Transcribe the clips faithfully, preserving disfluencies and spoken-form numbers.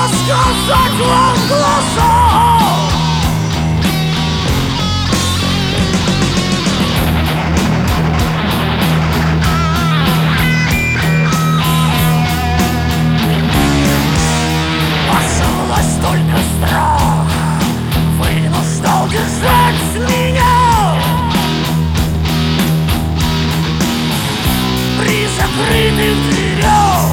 сказать вам в глаза? Осталось только страх, вынуждал держать меня при закрытых дверях,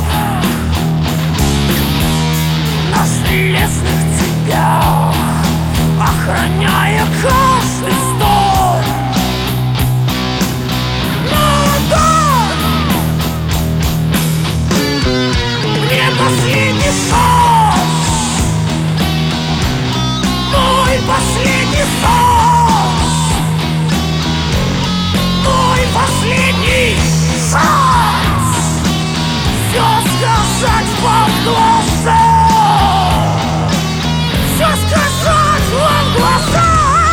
на железных цепях, охраняя каждый стон. Надо мне последний шанс, мой последний шанс, мой последний шанс все сказать вам в глаза. Все сказать вам в глаза.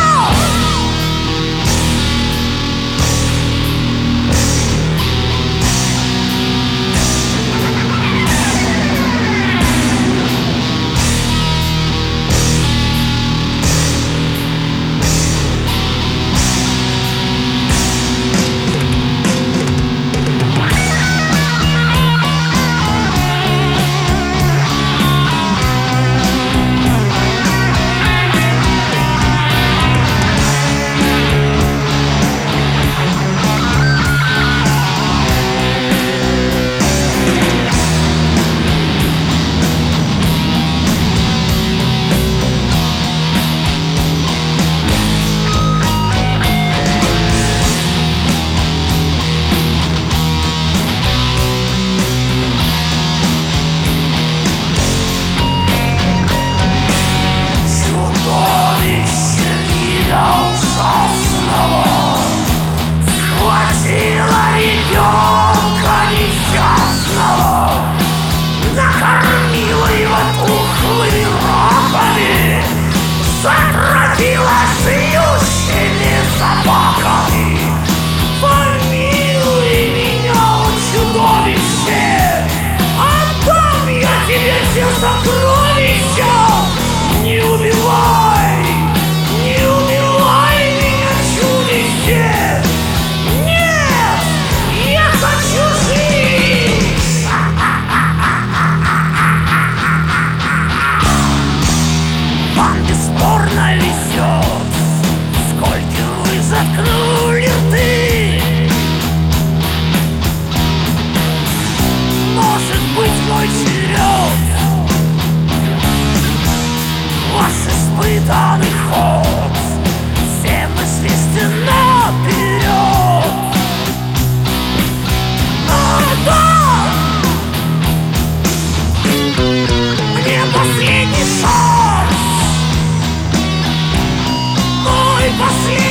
Затрахила жующими собаками. Помилуй меня, о чудовище, отдам я тебе все сокровища. Не убивай, не убивай меня, чудище. Нет, я хочу жить. Вам бесспорно везет, сколько вы заткнули рты. Может быть, мой черед, ваш испытанный ход всем известен наперед. Надо мне последний шанс, мой последний.